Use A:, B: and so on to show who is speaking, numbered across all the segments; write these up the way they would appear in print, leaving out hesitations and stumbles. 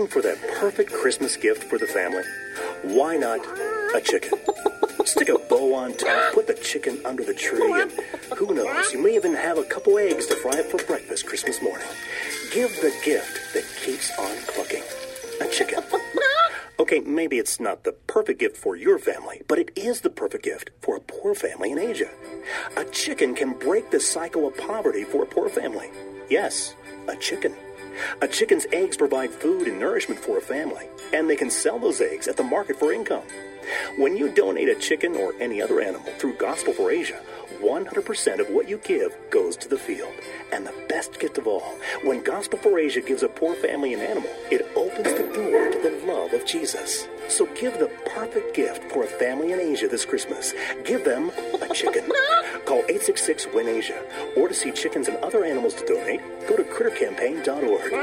A: Looking for that perfect Christmas gift for the family? Why not a chicken? Stick a bow on top, put the chicken under the tree, and who knows, you may even have a couple eggs to fry up for breakfast Christmas morning. Give the gift that keeps on clucking. A chicken. Okay, maybe it's not the perfect gift for your family, but it is the perfect gift for a poor family in Asia. A chicken can break the cycle of poverty for a poor family. Yes, a chicken. A chicken's eggs provide food and nourishment for a family, and they can sell those eggs at the market for income. When you donate a chicken or any other animal through Gospel for Asia, 100% of what you give goes to the field. And the best gift of all, when Gospel for Asia gives a poor family an animal, it opens the door to the love of Jesus. So give the perfect gift for a family in Asia this Christmas. Give them a chicken. Call 866-WIN-ASIA. Or to see chickens and other animals to donate, go to crittercampaign.org.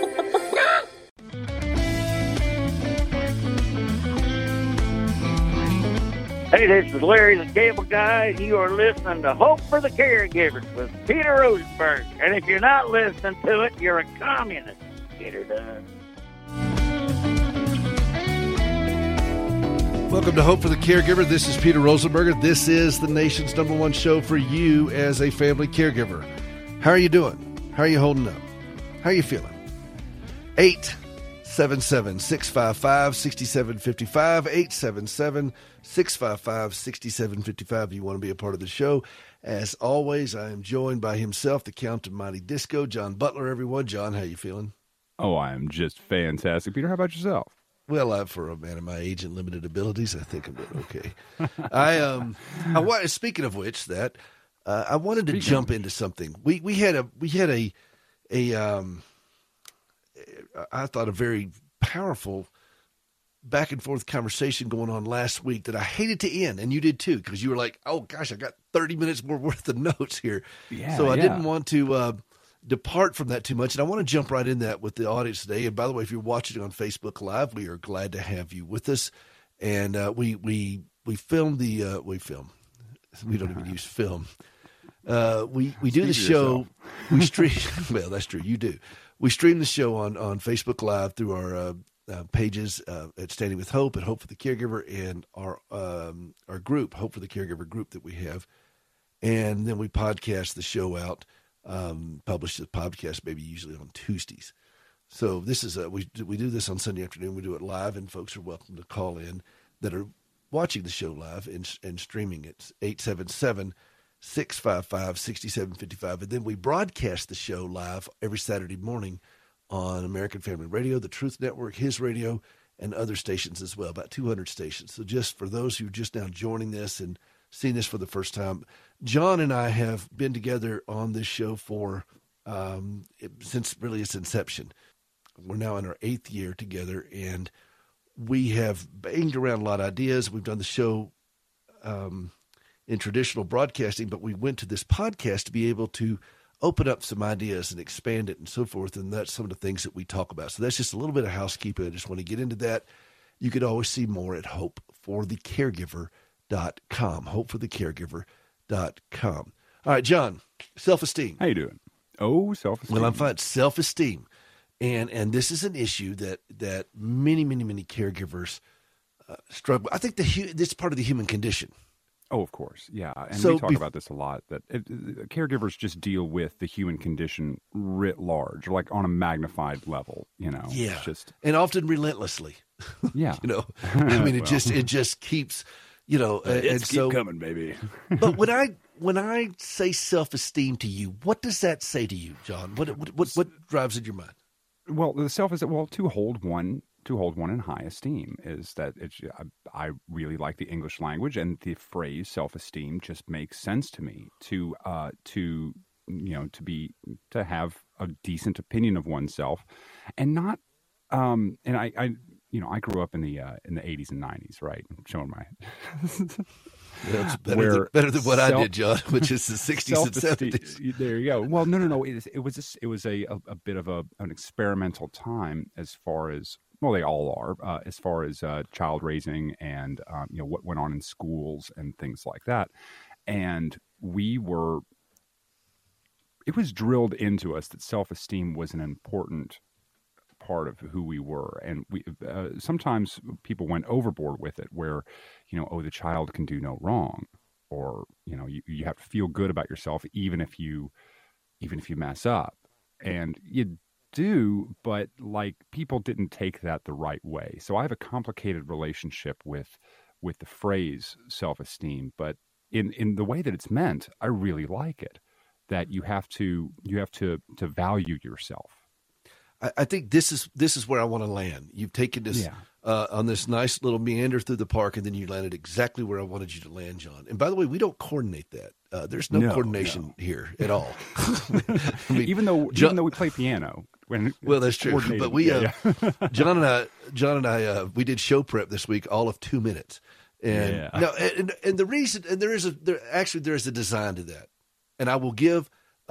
B: Hey, this is Larry the Cable Guy, and you are listening to Hope for the Caregivers with Peter Rosenberg. And if you're not listening to it, you're a communist. Get her done.
C: Welcome to Hope for the Caregiver. This is Peter Rosenberger. This is the nation's #1 show for you as a family caregiver. How are you doing? How are you holding up? How are you feeling? 877-655-6755, 877-655-6755 if you want to be a part of the show. As always, I am joined by himself, the Count of Mighty Disco, John Butler, everyone. John, how you feeling?
D: Oh, I am just fantastic. Peter, how about yourself?
C: Well, for a man of my age and limited abilities, I think I'm doing okay. Speaking of which, I wanted to jump into something. We had a I thought a very powerful back and forth conversation going on last week that I hated to end, and you did too, because you were like, "Oh gosh, I got 30 minutes more worth of notes here," so I didn't want to depart from that too much, and I want to jump right in that with the audience today. And by the way, if you're watching on Facebook Live, we are glad to have you with us. And we film the we don't even use film. We do the show. We stream. Well, that's true. You do. We stream the show on Facebook Live through our pages at Standing with Hope and Hope for the Caregiver, and our group, Hope for the Caregiver group that we have, and then we podcast the show out. Publish the podcast maybe usually on Tuesdays. So this is we do this on Sunday afternoon. We do it live, and folks are welcome to call in that are watching the show live and streaming it. 877-655-6755, and then we broadcast the show live every Saturday morning on American Family Radio, the Truth Network, His Radio, and other stations as well, about 200 stations. So just for those who are just now joining this and seeing this for the first time, John and I have been together on this show for since really its inception. We're now in our 8th year together, and we have banged around a lot of ideas. We've done the show in traditional broadcasting, but we went to this podcast to be able to open up some ideas and expand it and so forth, and that's some of the things that we talk about. So that's just a little bit of housekeeping. I just want to get into that. You could always see more at hopeforthecaregiver.com, hopeforthecaregiver.com. All right, John, self-esteem.
D: How you doing? Oh, self-esteem.
C: Well, I'm fine. Self-esteem. And this is an issue that many caregivers struggle. I think this is part of the human condition.
D: Oh, of course. Yeah. And we talk about this a lot, that caregivers just deal with the human condition writ large, like on a magnified level, Yeah.
C: It's just, and often relentlessly.
D: Yeah.
C: I mean, it just keeps,
D: it's keep coming, baby.
C: But when I say self-esteem to you, what does that say to you, John? What drives in your mind?
D: Well, to hold one in high esteem is that I really like the English language, and the phrase self-esteem just makes sense to me to have a decent opinion of oneself, and not and I grew up in the 80s and 90s, right? I'm showing my
C: That's better than what I did, John, which is the 60s and 70s.
D: There you go. Well, no. It was a bit of an experimental time as far as, well, they all are, as far as child raising and what went on in schools and things like that. And it was drilled into us that self-esteem was an important part of who we were. And we sometimes people went overboard with it, where, the child can do no wrong, or you have to feel good about yourself even if you mess up, and you do, but like people didn't take that the right way. So I have a complicated relationship with the phrase self-esteem, but in the way that it's meant, I really like it. That you have to value yourself.
C: I think this is where I want to land. You've taken this on this nice little meander through the park, and then you landed exactly where I wanted you to land, John. And by the way, we don't coordinate that. There's no coordination here at all. I mean,
D: even though we play piano.
C: Well, that's true. But we, John and I, we did show prep this week, all of 2 minutes. And and the reason, and there is a design to that. And I will give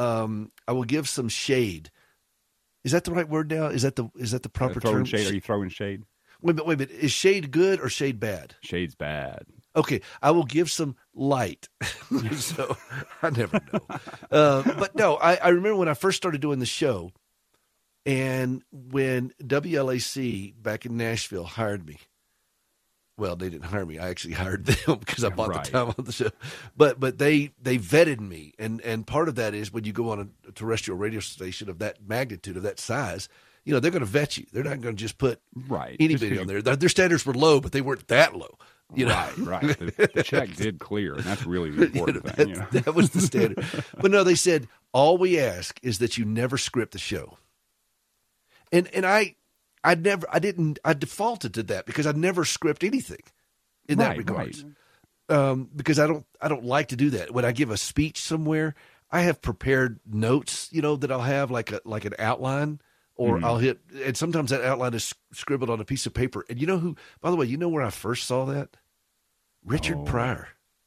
C: some shade. Is that the right word now? Is that the proper term?
D: Shade? Are you throwing shade?
C: Wait a minute. Is shade good or shade bad?
D: Shade's bad.
C: Okay, I will give some light. So I never know. But no, I remember when I first started doing the show, and when WLAC back in Nashville hired me. Well, they didn't hire me. I actually hired them because I bought the time on the show. But they vetted me, and part of that is when you go on a terrestrial radio station of that magnitude, of that size, they're going to vet you. They're not going to just put anybody on there. Their standards were low, but they weren't that low.
D: Right. The check did clear, and that's really the important thing.
C: That was the standard. But no, they said all we ask is that you never script the show. And I defaulted to that because I never script anything in that regard. Because I don't like to do that. When I give a speech somewhere, I have prepared notes, that I'll have like an outline, or I'll hit, and sometimes that outline is scribbled on a piece of paper. And by the way, where I first saw that? Richard Pryor.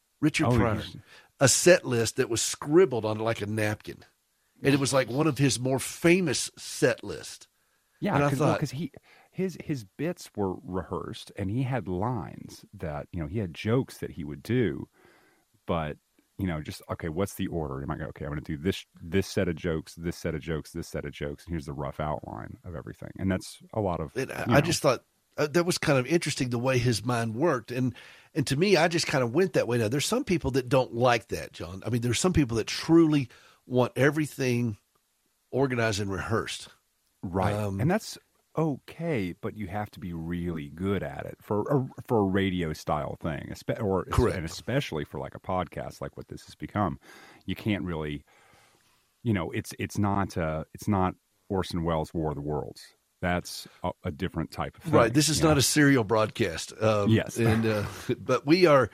C: A set list that was scribbled on like a napkin. And it was like one of his more famous set lists.
D: Yeah, because his bits were rehearsed, and he had lines that he had jokes that he would do, but just okay, what's the order? I'm going to do this set of jokes, this set of jokes, this set of jokes, and here's the rough outline of everything, and that's a lot of.
C: I just thought that was kind of interesting the way his mind worked, and to me, I just kind of went that way. Now, there's some people that don't like that, John. I mean, there's some people that truly want everything organized and rehearsed.
D: Right, and that's okay, but you have to be really good at it for a radio style thing,
C: correct,
D: and especially for like a podcast like what this has become. You can't really, it's not Orson Welles' War of the Worlds. That's a different type of thing.
C: Right. This is not a serial broadcast.
D: Yes,
C: and but we are.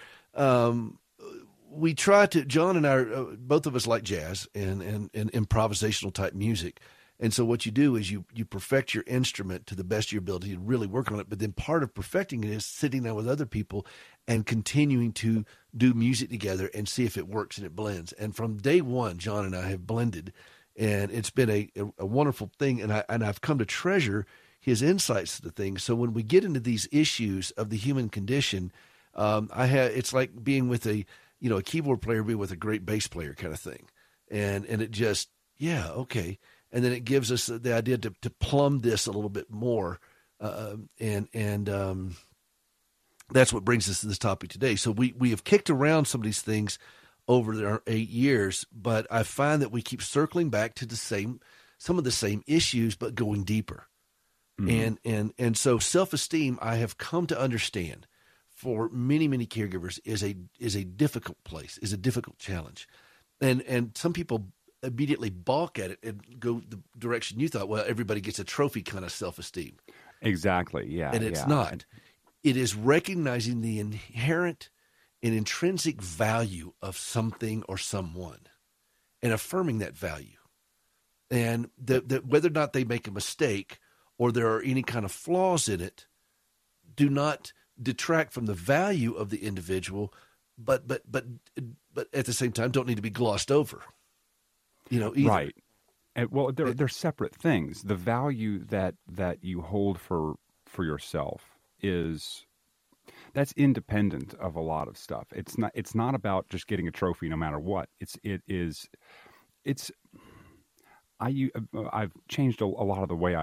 C: We try to. John and I, both of us like jazz and improvisational type music. And so what you do is you perfect your instrument to the best of your ability and really work on it. But then part of perfecting it is sitting down with other people and continuing to do music together and see if it works and it blends. And from day one, John and I have blended, and it's been a wonderful thing. And I've come to treasure his insights to the things. So when we get into these issues of the human condition, it's like being with a keyboard player being with a great bass player kind of thing. And it just, okay. And then it gives us the idea to plumb this a little bit more, and that's what brings us to this topic today. So we have kicked around some of these things over our 8 years, but I find that we keep circling back to some of the same issues, but going deeper. Mm-hmm. And so self-esteem, I have come to understand, for many caregivers, is a difficult place, is a difficult challenge, and some people immediately balk at it and go the direction you thought. Well, everybody gets a trophy kind of self-esteem.
D: Exactly. Yeah.
C: And it's not. It is recognizing the inherent and intrinsic value of something or someone and affirming that value. And that whether or not they make a mistake or there are any kind of flaws in it, do not detract from the value of the individual, but at the same time don't need to be glossed over. Either.
D: Right. And, well, they're separate things. The value that you hold for yourself that's independent of a lot of stuff. It's not about just getting a trophy no matter what. I've changed a lot of the way I've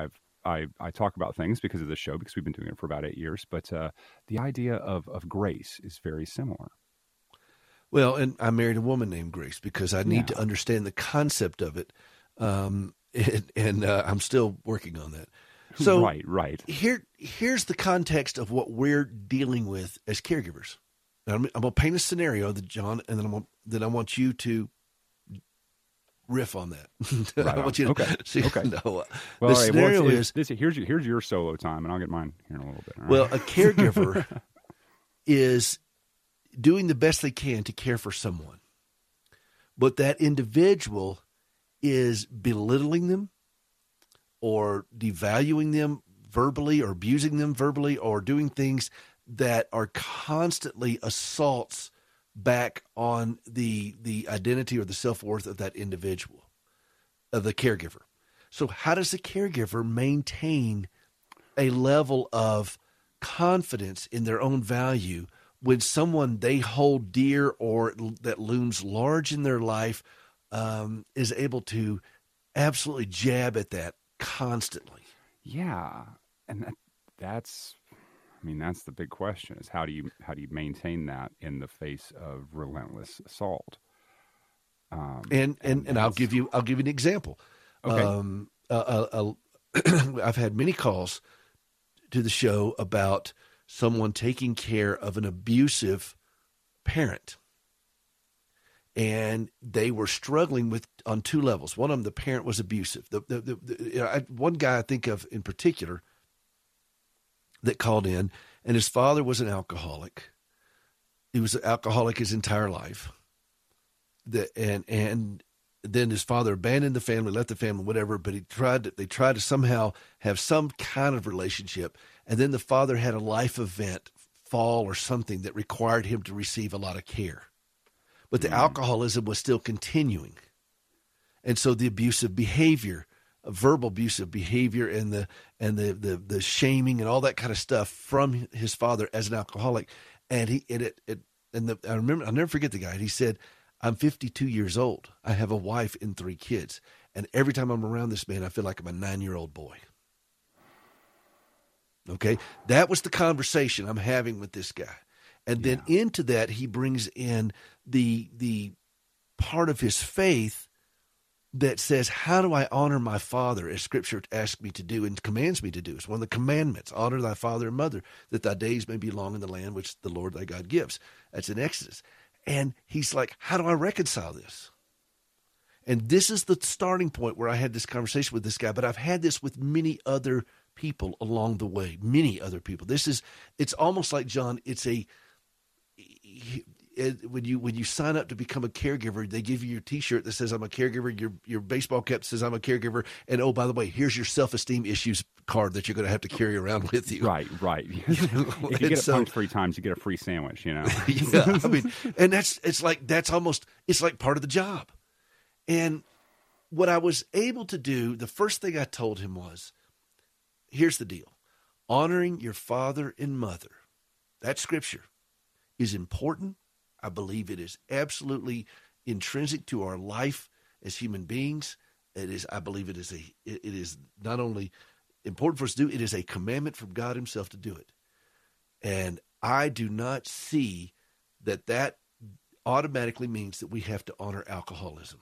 D: I talk about things because of the show, because we've been doing it for about 8 years. But the idea of grace is very similar.
C: Well, and I married a woman named Grace because I need
D: Yeah.
C: to understand the concept of it, and I'm still working on that. So
D: Right.
C: here's the context of what we're dealing with as caregivers. Now, I'm going to paint a scenario, that John, and then I want you to riff on that.
D: Right
C: I
D: on.
C: want you to
D: Okay.
C: see.
D: Okay.
C: No,
D: Well,
C: the
D: all right,
C: scenario
D: well,
C: is
D: here's your solo time, and I'll get mine here in a little bit. All right?
C: well, a caregiver is doing the best they can to care for someone, but that individual is belittling them or devaluing them verbally or abusing them verbally or doing things that are constantly assaults back on the identity or the self-worth of that individual, of the caregiver. So how does the caregiver maintain a level of confidence in their own value when someone they hold dear or that looms large in their life is able to absolutely jab at that constantly?
D: Yeah, and that's the big question: is how do you maintain that in the face of relentless assault?
C: And I'll give you an example.
D: Okay.
C: I've had many calls to the show about someone taking care of an abusive parent. And they were struggling on two levels. One of them, the parent was abusive. One guy I think of in particular that called in, and his father was an alcoholic. He was an alcoholic his entire life. And then his father abandoned the family, left the family, whatever. But they tried to somehow have some kind of relationship. And then the father had a life event, fall or something, that required him to receive a lot of care. But the alcoholism was still continuing. And so the abusive behavior, verbal abusive behavior, and the shaming and all that kind of stuff from his father as an alcoholic. And I'll never forget the guy. And he said, "I'm 52 years old. I have a wife and 3 kids. And every time I'm around this man, I feel like I'm a 9-year-old boy." Okay. That was the conversation I'm having with this guy. And then into that, he brings in the part of his faith that says, how do I honor my father as Scripture asks me to do and commands me to do? It's one of the commandments: honor thy father and mother, that thy days may be long in the land which the Lord thy God gives. That's in Exodus. And he's like, how do I reconcile this? And this is the starting point where I had this conversation with this guy, but I've had this with many other people along the way, many other people. It's almost like, John, when you sign up to become a caregiver, they give you your T-shirt that says I'm a caregiver, your baseball cap says I'm a caregiver, and oh, by the way, here's your self-esteem issues card that you're going to have to carry around with you.
D: Right. If you get it punched 3 times, you get a free sandwich,
C: Yeah, I mean, and it's like part of the job. And what I was able to do, the first thing I told him was, here's the deal: honoring your father and mother, that Scripture, is important. I believe it is absolutely intrinsic to our life as human beings. I believe it is not only important for us to do, it is a commandment from God himself to do it. And I do not see that automatically means that we have to honor alcoholism.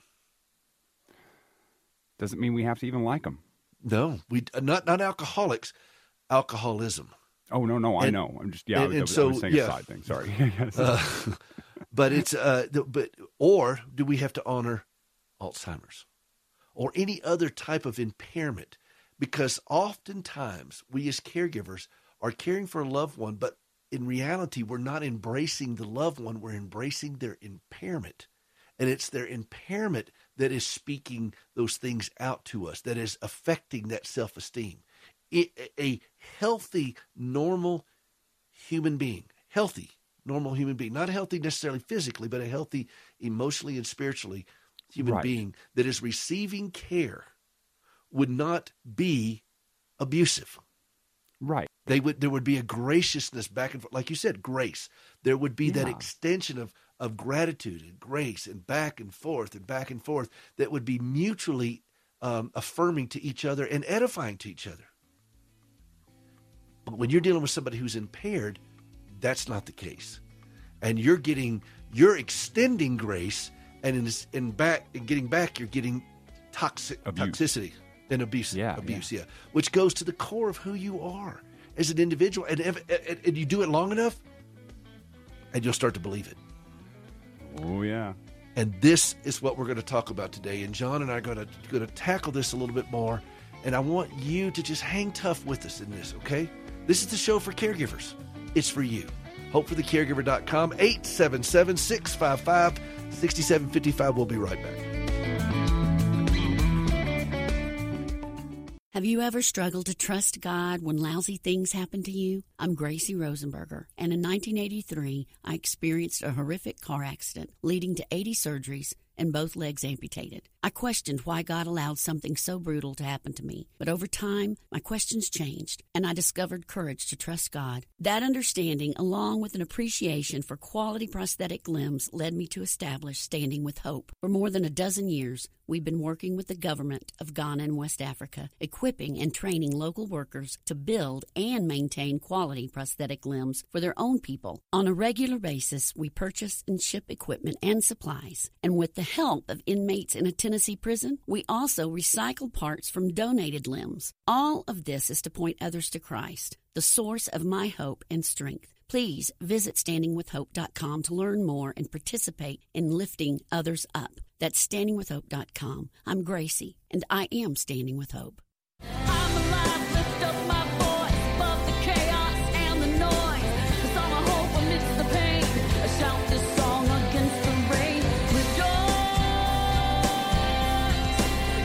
D: Doesn't mean we have to even like them.
C: No, not alcoholics, alcoholism.
D: Oh, no, I know. I'm just, I was saying a side thing. Sorry.
C: But it's, or do we have to honor Alzheimer's or any other type of impairment? Because oftentimes we as caregivers are caring for a loved one, but in reality, we're not embracing the loved one. We're embracing their impairment. And it's their impairment that is speaking those things out to us, that is affecting that self-esteem. A healthy, normal human being, not healthy necessarily physically, but a healthy emotionally and spiritually human being that is receiving care would not be abusive.
D: Right.
C: There would be a graciousness back and forth. Like you said, grace. There would be that extension of gratitude and grace and back and forth that would be mutually affirming to each other and edifying to each other. When you're dealing with somebody who's impaired, that's not the case. And you're extending grace, and in getting back, you're getting toxicity and abuse. Which goes to the core of who you are as an individual. And you do it long enough, and you'll start to believe it.
D: Oh, yeah.
C: And this is what we're going to talk about today. And John and I are going to tackle this a little bit more. And I want you to just hang tough with us in this, okay? This is the show for caregivers. It's for you. HopeForTheCaregiver.com, 877-655-6755. We'll be right back.
E: Have you ever struggled to trust God when lousy things happen to you? I'm Gracie Rosenberger, and in 1983, I experienced a horrific car accident leading to 80 surgeries and both legs amputated. I questioned why God allowed something so brutal to happen to me, but over time, my questions changed, and I discovered courage to trust God. That understanding, along with an appreciation for quality prosthetic limbs, led me to establish Standing with Hope. For more than a dozen years, we've been working with the government of Ghana and West Africa, equipping and training local workers to build and maintain quality prosthetic limbs for their own people. On a regular basis, we purchase and ship equipment and supplies, and with the help of inmates in a Tennessee prison, we also recycle parts from donated limbs. All of this is to point others to Christ, the source of my hope and strength. Please visit standingwithhope.com to learn more and participate in lifting others up. That's standingwithhope.com. I'm Gracie, and I am Standing with Hope. I'm alive, lift up my voice above the chaos and the noise. 'Cause I'm a hope amidst the pain. I shout this song against the rain. Rejoice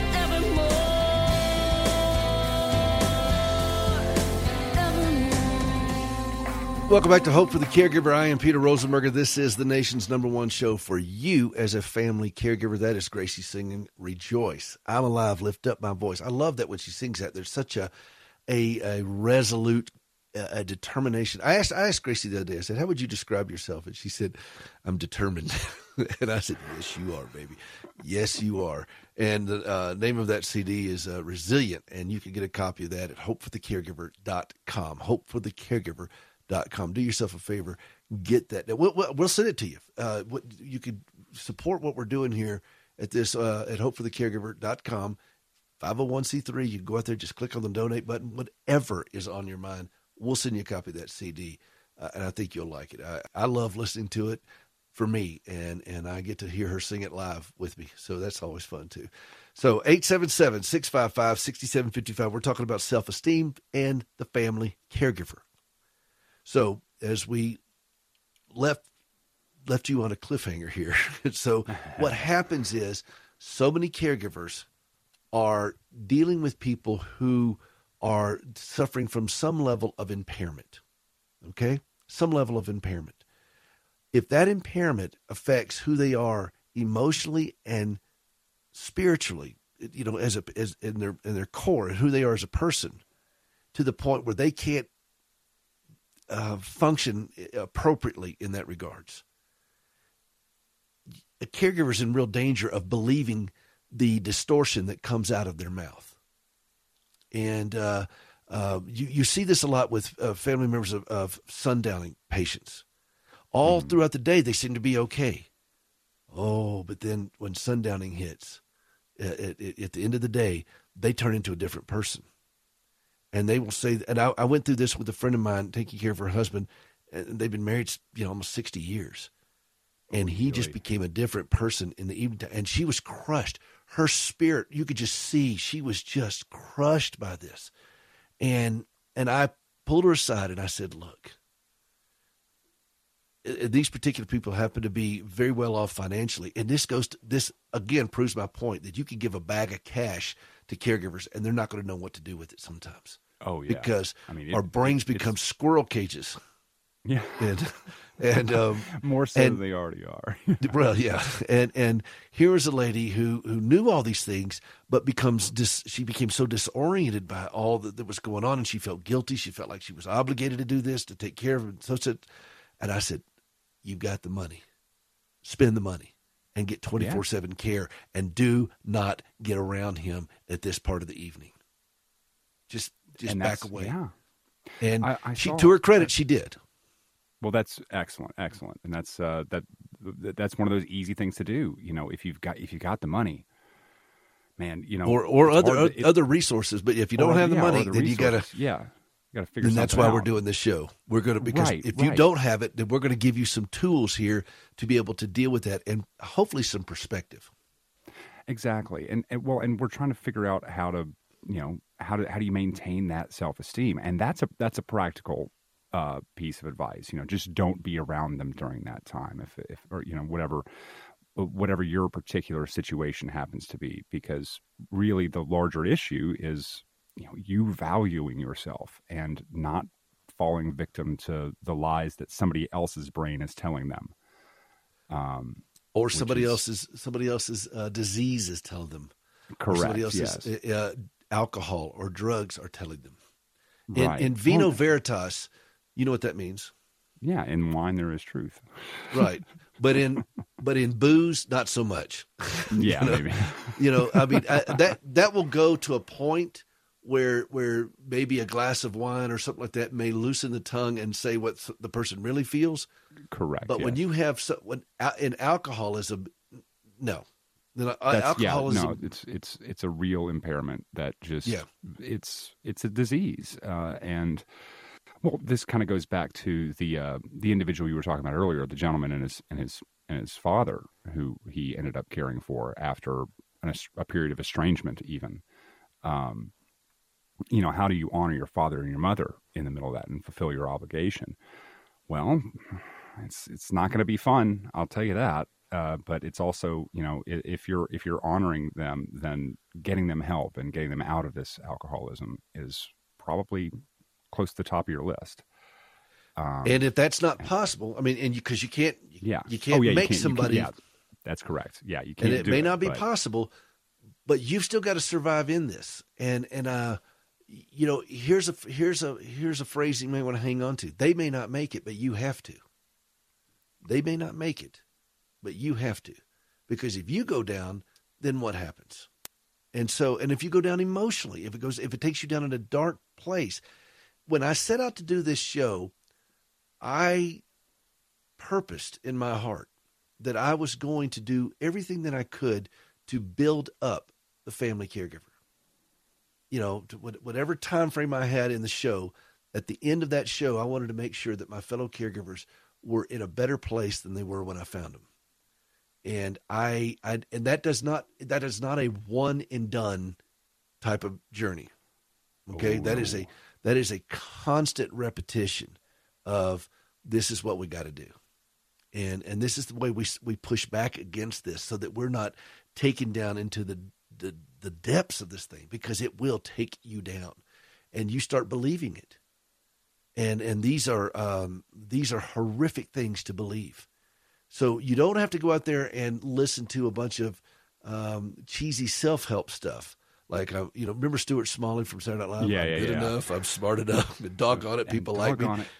E: evermore.
C: Welcome back to Hope for the Caregiver. I am Peter Rosenberger. This is the nation's #1 show for you as a family caregiver. That is Gracie singing Rejoice. I'm alive, lift up my voice. I love that when she sings that. There's such a resolute determination. I asked Gracie the other day, I said, how would you describe yourself? And she said, I'm determined. And I said, yes, you are, baby. Yes, you are. And the name of that CD is Resilient, and you can get a copy of that at hopeforthecaregiver.com. Hopeforthecaregiver.com. Do yourself a favor, get that. We'll send it to you. You could support what we're doing here at this at hopeforthecaregiver.com. 501c3. You can go out there, just click on the donate button. Whatever is on your mind, we'll send you a copy of that CD, and I think you'll like it. I love listening to it for me, and I get to hear her sing it live with me, so that's always fun too. So 877-655-6755. We're talking about self-esteem and the family caregiver. So as we left you on a cliffhanger here, so what happens is so many caregivers are dealing with people who are suffering from some level of impairment, okay? Some level of impairment. If that impairment affects who they are emotionally and spiritually, you know, as in their core, who they are as a person, to the point where they can't function appropriately in that regards, a caregiver is in real danger of believing the distortion that comes out of their mouth. And you see this a lot with family members of sundowning patients. All throughout the day, they seem to be okay. Oh, but then when sundowning hits, at the end of the day, they turn into a different person. And they will say, and I went through this with a friend of mine taking care of her husband, and they've been married, almost 60 years. And he just became a different person in the evening time. And she was crushed. Her spirit, you could just see, she was just crushed by this. And I pulled her aside and I said, look, these particular people happen to be very well off financially. And this again proves my point that you can give a bag of cash to caregivers and they're not going to know what to do with it sometimes.
D: Oh, yeah.
C: Because our brains become squirrel cages.
D: Yeah.
C: And
D: more so than they already are.
C: Well, yeah. And here is a lady who knew all these things, but she became so disoriented by all that was going on, and she felt guilty. She felt like she was obligated to do this, to take care of it. And I said, you've got the money. Spend the money and get 24/7 care, and do not get around him at this part of the evening. Just back away.
D: Yeah.
C: And
D: I
C: she,
D: saw-
C: to her credit, she did.
D: Well, that's excellent, and that's that's one of those easy things to do. You know, if you've got the money, man, you know,
C: Or
D: it's
C: other
D: hard to-
C: other resources. But if you don't have the money, then you got to.
D: you got to figure.
C: And that's
D: something
C: why we're
D: out.
C: doing this show. We're going to, because
D: Right,
C: if you
D: right.
C: don't have it, then we're going to give you some tools here to be able to deal with that, and hopefully some perspective.
D: Exactly, and we're trying to figure out how to, you know, how do you maintain that self-esteem, and that's a practical piece of advice. You know, just don't be around them during that time, if or you know, whatever your particular situation happens to be, because really the larger issue is, you know, you valuing yourself and not falling victim to the lies that somebody else's brain is telling them.
C: Or
D: Which
C: somebody
D: is-
C: else's disease is telling them. Or
D: Correct.
C: somebody else's
D: Yes.
C: alcohol or drugs are telling them.
D: Right.
C: In vino
D: Well,
C: veritas, you know what that means,
D: yeah. In wine, there is truth.
C: right? But in booze, not so much.
D: Yeah,
C: You know?
D: maybe.
C: You know, I mean, that will go to a point where maybe a glass of wine or something like that may loosen the tongue and say what the person really feels.
D: Correct.
C: But when
D: yes.
C: you have in alcoholism, no.
D: That's,
C: Alcoholism,
D: it's a real impairment that just
C: Yeah.
D: it's a disease, and well, this kind of goes back to the individual you were talking about earlier, the gentleman and his father, who he ended up caring for after a period of estrangement, even. You know, how do you honor your father and your mother in the middle of that and fulfill your obligation? Well, it's not going to be fun, I'll tell you that. But it's also, you know, if you're honoring them, then getting them help and getting them out of this alcoholism is probably close to the top of your list.
C: and if that's not possible, I mean, and because you can't make somebody,
D: yeah, that's correct. Yeah, you can't.
C: and it
D: do
C: may not be
D: but-
C: possible, but you've still got to survive in this. And you know, here's a phrase you may want to hang on to. They may not make it, but you have to. They may not make it, but you have to, because if you go down, then what happens? And if you go down emotionally, if it takes you down in a dark place. When I set out to do this show, I purposed in my heart that I was going to do everything that I could to build up the family caregiver. You know, to whatever time frame I had in the show, at the end of that show, I wanted to make sure that my fellow caregivers were in a better place than they were when I found them. And and that is not a one and done type of journey. Okay.
D: Oh,
C: That is a constant repetition of, this is what we got to do. And this is the way we push back against this, so that we're not taken down into the depths of this thing, because it will take you down, and you start believing it. And these are horrific things to believe. So you don't have to go out there and listen to a bunch of cheesy self-help stuff. Like, remember Stuart Smalley from Saturday Night Live?
D: Yeah,
C: I'm
D: yeah,
C: good
D: yeah.
C: enough. I'm smart enough. And doggone it, people like me.
D: Doggone it.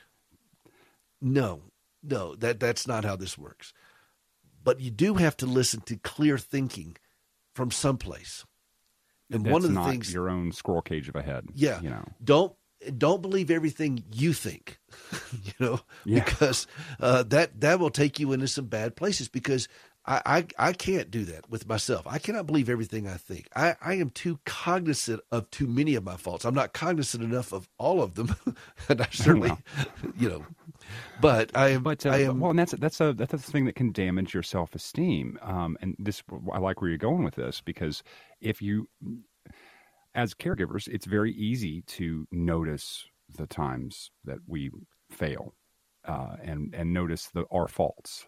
C: No, that's not how this works. But you do have to listen to clear thinking from someplace. And
D: That's
C: one of the
D: not
C: things,
D: your own squirrel cage of a head.
C: yeah,
D: You know.
C: don't believe everything you think,
D: Yeah.
C: because that will take you into some bad places, because I can't do that with myself. I cannot believe everything I think. I am too cognizant of too many of my faults. I'm not cognizant enough of all of them. And I certainly, but I am.
D: Well, and that's the thing that can damage your self-esteem. And this, I like where you're going with this, because if you, as caregivers, it's very easy to notice the times that we fail, and notice our faults,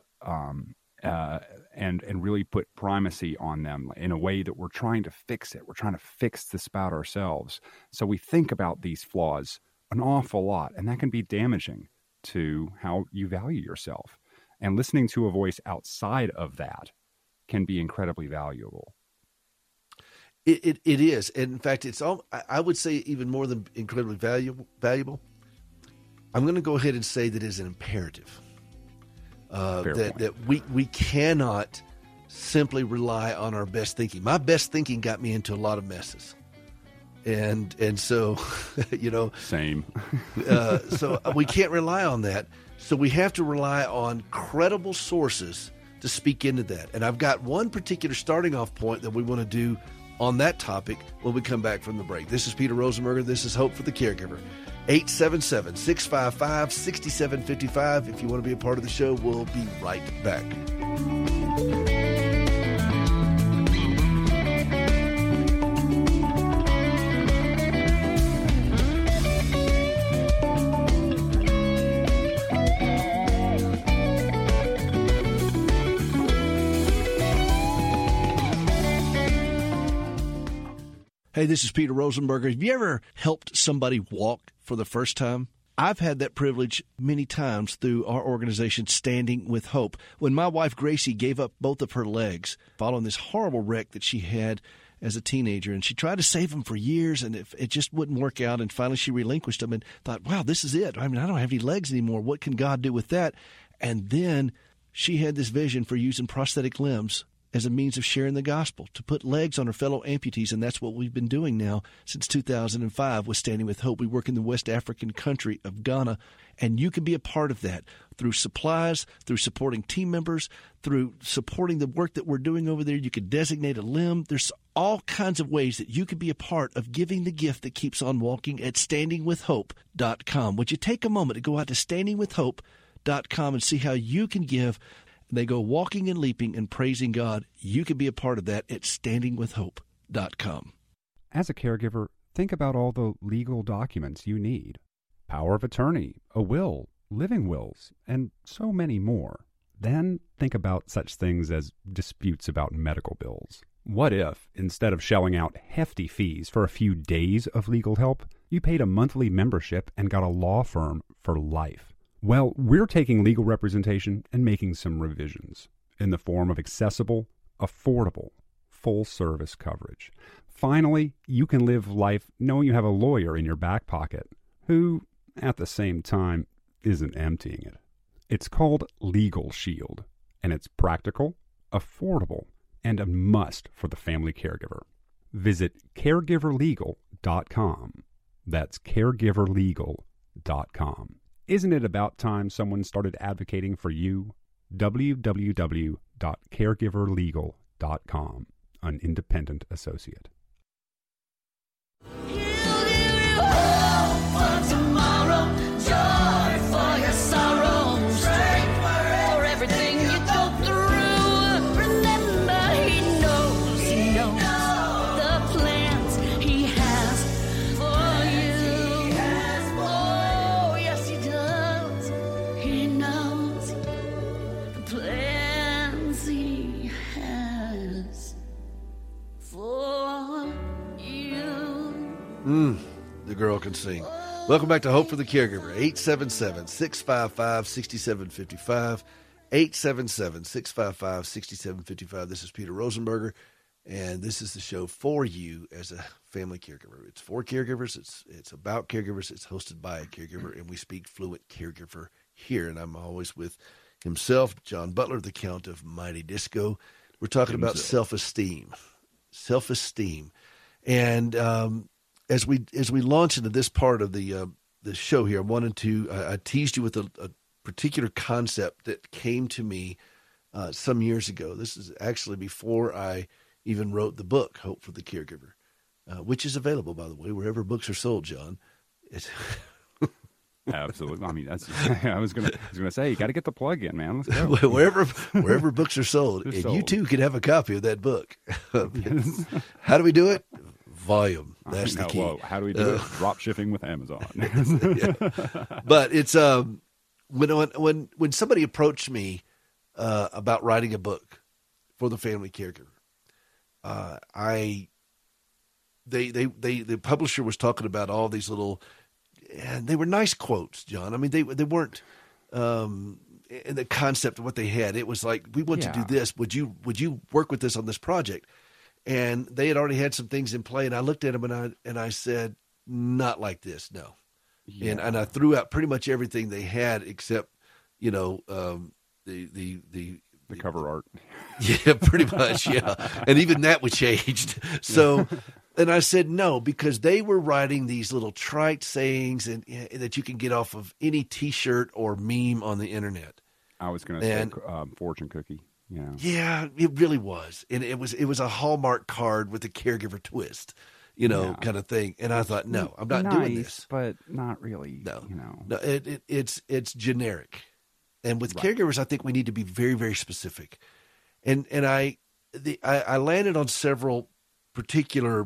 D: and really put primacy on them in a way that we're trying to fix it. We're trying to fix the spout ourselves. So we think about these flaws an awful lot, and that can be damaging to how you value yourself. And listening to a voice outside of that can be incredibly valuable.
C: It is. And in fact, it's all, I would say even more than incredibly valuable. I'm going to go ahead and say that it's an imperative. That we cannot simply rely on our best thinking. My best thinking got me into a lot of messes. And so,
D: Same.
C: so we can't rely on that. So we have to rely on credible sources to speak into that. And I've got one particular starting off point that we want to do on that topic when we come back from the break. This is Peter Rosenberger. This is Hope for the Caregiver. 877-655-6755. If you want to be a part of the show, we'll be right back. Hey, this is Peter Rosenberger. Have you ever helped somebody walk for the first time? I've had that privilege many times through our organization, Standing with Hope. When my wife, Gracie, gave up both of her legs following this horrible wreck that she had as a teenager, and she tried to save them for years, and it just wouldn't work out, and finally she relinquished them and thought, wow, this is it. I mean, I don't have any legs anymore. What can God do with that? And then she had this vision for using prosthetic limbs as a means of sharing the gospel, to put legs on her fellow amputees, and that's what we've been doing now since 2005 with Standing with Hope. We work in the West African country of Ghana, and you can be a part of that through supplies, through supporting team members, through supporting the work that we're doing over there. You could designate a limb. There's all kinds of ways that you could be a part of giving the gift that keeps on walking at standingwithhope.com. Would you take a moment to go out to standingwithhope.com and see how you can give? They go walking and leaping and praising God. You can be a part of that at standingwithhope.com.
D: As a caregiver, think about all the legal documents you need. Power of attorney, a will, living wills, and so many more. Then think about such things as disputes about medical bills. What if, instead of shelling out hefty fees for a few days of legal help, you paid a monthly membership and got a law firm for life? Well, we're taking legal representation and making some revisions in the form of accessible, affordable, full-service coverage. Finally, you can live life knowing you have a lawyer in your back pocket who, at the same time, isn't emptying it. It's called Legal Shield, and it's practical, affordable, and a must for the family caregiver. Visit caregiverlegal.com. That's caregiverlegal.com. Isn't it about time someone started advocating for you? www.caregiverlegal.com, an independent associate.
F: He'll give you hope for tomorrow, joy for your sorrow, strength for everything you go through. Remember, He knows the plans He has for you. Oh, yes, He does. He knows the plans He has for you.
C: The girl can sing. Welcome back to Hope for the Caregiver. 877-655-6755. 877-655-6755. This is Peter Rosenberger, and this is the show for you as a family caregiver. It's for caregivers. It's about caregivers. It's hosted by a caregiver, and we speak fluent caregiver here. And I'm always with himself, John Butler, the Count of Mighty Disco. We're talking about self-esteem. Self-esteem. And as we launch into this part of the show here, I teased you with a particular concept that came to me some years ago. This is actually before I even wrote the book, Hope for the Caregiver, which is available, by the way, wherever books are sold, John.
D: Absolutely. I mean, I was gonna say, you got to get the plug in, man. Let's go.
C: wherever books are sold, and you too can have a copy of that book. How do we do it? Volume. That's the key.
D: Well, how do we do it? Drop shipping with Amazon.
C: Yeah. But it's when somebody approached me about writing a book for the family caregiver, the publisher was talking about all these little, and they were nice quotes, John. I mean, they weren't in the concept of what they had. It was like, we want to do this. Would you work with us on this project? And they had already had some things in play, and I looked at them and I said, not like this, no. Yeah. And I threw out pretty much everything they had except, the
D: the cover art.
C: Yeah, pretty much. Yeah. And even that we changed. So, and I said no, because they were writing these little trite sayings and that you can get off of any T-shirt or meme on the internet.
D: I was going to say fortune cookie. Yeah.
C: Yeah, it really was. And it was a Hallmark card with a caregiver twist, kind of thing. And I thought, no, I'm not doing this.
D: But not really.
C: No.
D: No.
C: No, it's generic. And with caregivers, I think we need to be very, very specific. And I landed on several particular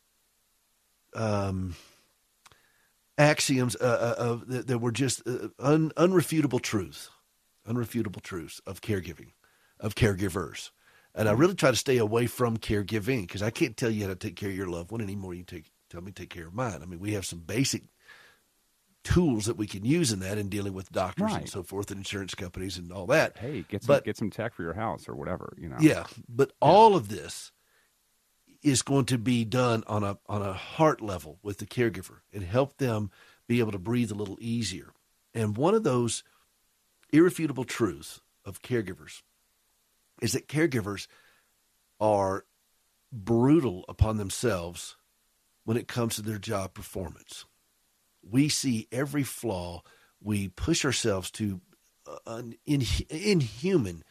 C: axioms that were just unrefutable truths of caregiving, of caregivers. And I really try to stay away from caregiving because I can't tell you how to take care of your loved one anymore. You tell me to take care of mine. I mean, we have some basic tools that we can use in that in dealing with doctors and so forth and insurance companies and all that.
D: Hey, get some tech for your house or whatever,
C: Yeah, but all of this is going to be done on a heart level with the caregiver and help them be able to breathe a little easier. And one of those irrefutable truths of caregivers is that caregivers are brutal upon themselves when it comes to their job performance. We see every flaw. We push ourselves to inhuman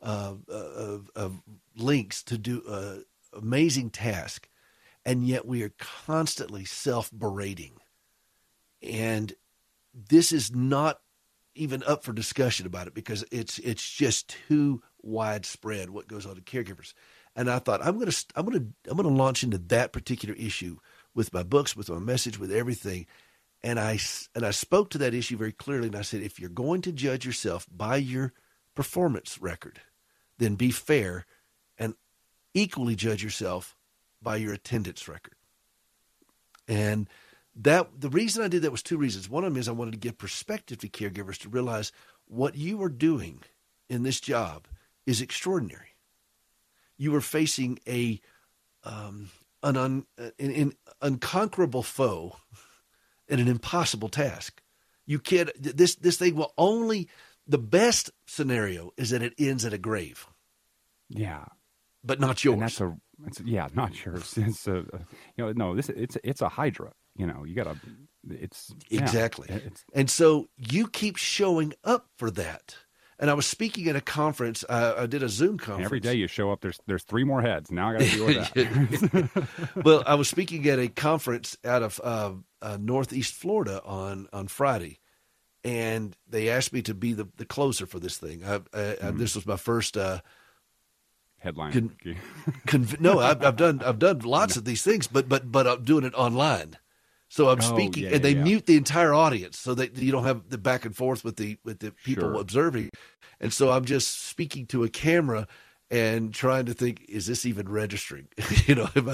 C: lengths to do amazing task, and yet we are constantly self-berating. And this is not even up for discussion about it because it's just too widespread what goes on to caregivers. And I thought I'm going to launch into that particular issue with my books, with my message, with everything. And I spoke to that issue very clearly, and I said, if you're going to judge yourself by your performance record, then be fair and equally judge yourself by your attendance record. And the reason I did that was two reasons. One of them is I wanted to give perspective to caregivers to realize what you are doing in this job is extraordinary. You are facing an unconquerable foe and an impossible task. You can't. This thing will only. The best scenario is that it ends at a grave.
D: Yeah,
C: but not yours.
D: And not yours. It's it's a hydra. You gotta. It's
C: exactly.
D: Yeah,
C: and so you keep showing up for that. And I was speaking at a conference. I did a Zoom conference.
D: Every day you show up, there's three more heads. Now I got to deal with that.
C: Well, I was speaking at a conference out of Northeast Florida on Friday, and they asked me to be the closer for this thing. This was my first
D: headline.
C: No, I've done lots of these things, but I'm doing it online. So I'm speaking, and they mute the entire audience so that you don't have the back and forth with the people observing. And so I'm just speaking to a camera and trying to think, is this even registering? Is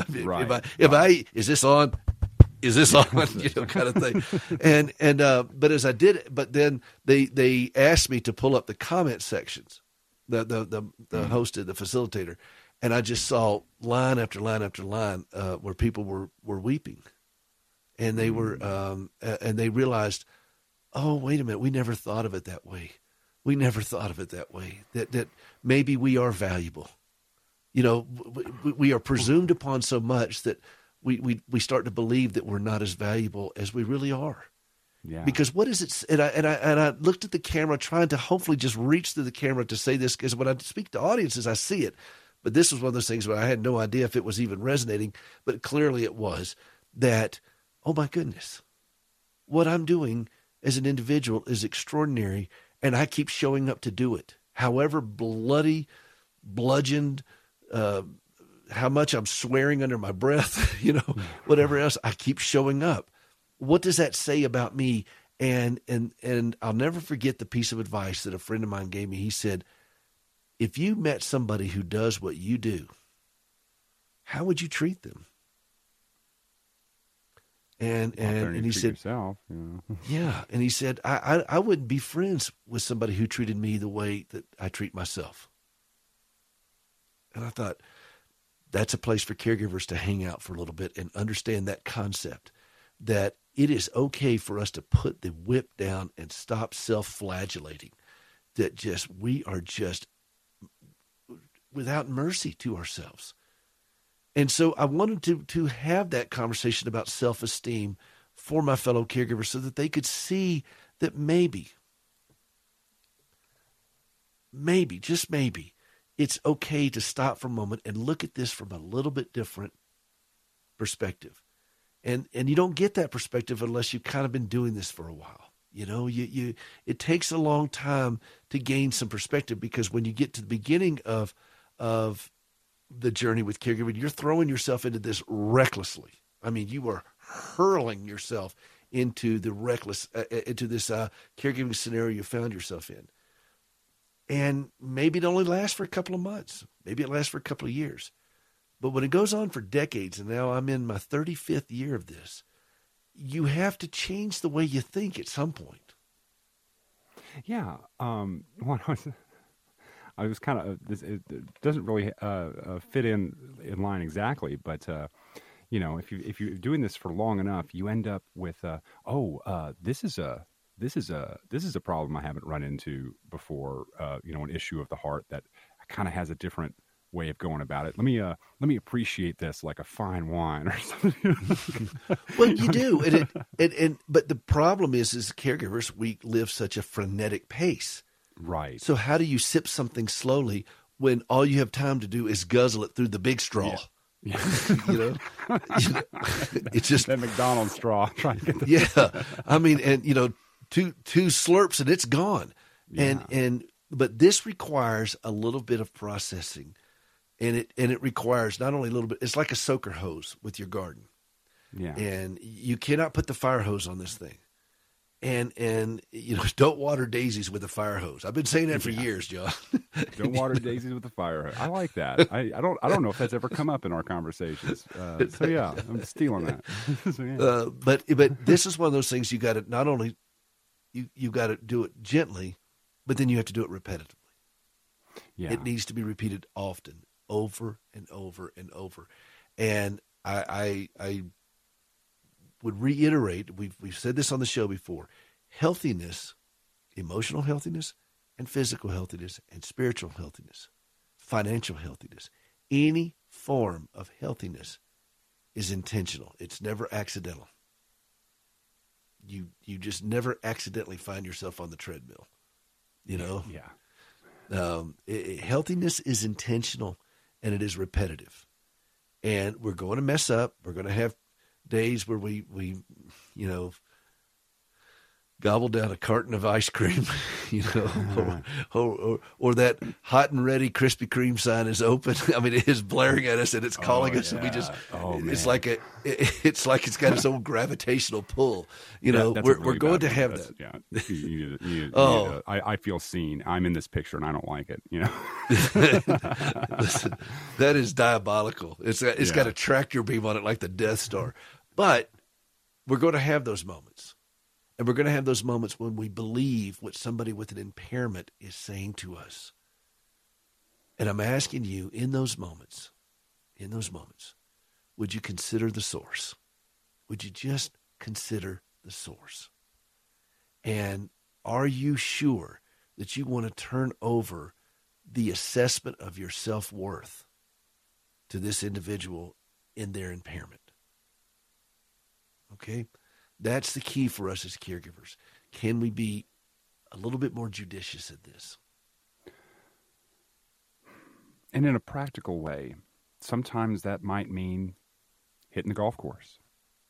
C: this on? Is this on? Kind of thing. But as I did it, but then they asked me to pull up the comment sections, the host, the facilitator, and I just saw line after line after line where people were weeping. And they were, and they realized, oh, wait a minute, we never thought of it that way. We never thought of it that way. That maybe we are valuable. We are presumed upon so much that we start to believe that we're not as valuable as we really are.
D: Yeah.
C: Because what is it? And I looked at the camera, trying to hopefully just reach through the camera to say this, because when I speak to audiences, I see it. But this was one of those things where I had no idea if it was even resonating, but clearly it was. That, oh my goodness, what I'm doing as an individual is extraordinary, and I keep showing up to do it. However bloody, bludgeoned, how much I'm swearing under my breath, whatever else, I keep showing up. What does that say about me? And I'll never forget the piece of advice that a friend of mine gave me. He said, if you met somebody who does what you do, how would you treat them? And he said,
D: yourself,
C: yeah. And he said, I wouldn't be friends with somebody who treated me the way that I treat myself. And I thought, that's a place for caregivers to hang out for a little bit and understand that concept, that it is okay for us to put the whip down and stop self-flagellating, that we are just without mercy to ourselves. And so I wanted to have that conversation about self-esteem for my fellow caregivers so that they could see that maybe, just maybe, it's okay to stop for a moment and look at this from a little bit different perspective. And you don't get that perspective unless you've kind of been doing this for a while. You know, it takes a long time to gain some perspective, because when you get to the beginning of the journey with caregiving, you're throwing yourself into this recklessly. I mean, you are hurling yourself into the into this caregiving scenario you found yourself in. And maybe it only lasts for a couple of months. Maybe it lasts for a couple of years. But when it goes on for decades, and now I'm in my 35th year of this, you have to change the way you think at some point.
D: Yeah. I was kind of, it doesn't really fit in line exactly, but you know, if you're doing this for long enough, you end up with this is a problem I haven't run into before. You know, an issue of the heart that kind of has a different way of going about it. Let me appreciate this like a fine wine or something.
C: Well, you do, but the problem is, as caregivers, we live such a frenetic pace.
D: Right.
C: So how do you sip something slowly when all you have time to do is guzzle it through the big straw?
D: Yeah.
C: You know, it's just
D: that McDonald's straw. Trying to get
C: yeah. I mean, and you know, two slurps and it's gone.
D: Yeah.
C: But this requires a little bit of processing. And it requires not only a little bit, it's like a soaker hose with your garden.
D: Yeah.
C: And you cannot put the fire hose on this thing. And you know, don't water daisies with a fire hose. I've been saying that for years, John.
D: Don't water daisies with a fire hose. I like that. I don't know if that's ever come up in our conversations. So yeah, I'm stealing that. So, yeah.
C: But this is one of those things you got to not only you got to do it gently, but then you have to do it repetitively.
D: Yeah.
C: It needs to be repeated often, over and over and over. And I would reiterate, we've said this on the show before, healthiness, emotional healthiness and physical healthiness and spiritual healthiness, financial healthiness, any form of healthiness is intentional. It's never accidental. You just never accidentally find yourself on the treadmill, you know?
D: Yeah.
C: Healthiness is intentional, and it is repetitive. And we're going to mess up. We're going to have days where we you know, gobble down a carton of ice cream, you know, or that hot and ready Krispy Kreme sign is open. I mean, it is blaring at us and it's calling us, and we just it's like it's got its own gravitational pull. You know,
D: that's
C: we're
D: really
C: going
D: bad
C: to have
D: one.
C: that.
D: Yeah, you need I feel seen. I'm in this picture and I don't like it. You know,
C: Listen, that is diabolical. It's got a tractor beam on it like the Death Star. But we're going to have those moments. And we're going to have those moments when we believe what somebody with an impairment is saying to us. And I'm asking you, in those moments, would you consider the source? Would you just consider the source? And are you sure that you want to turn over the assessment of your self-worth to this individual in their impairment? Okay? That's the key for us as caregivers. Can we be a little bit more judicious at this?
D: and in a practical way, sometimes that might mean hitting the golf course.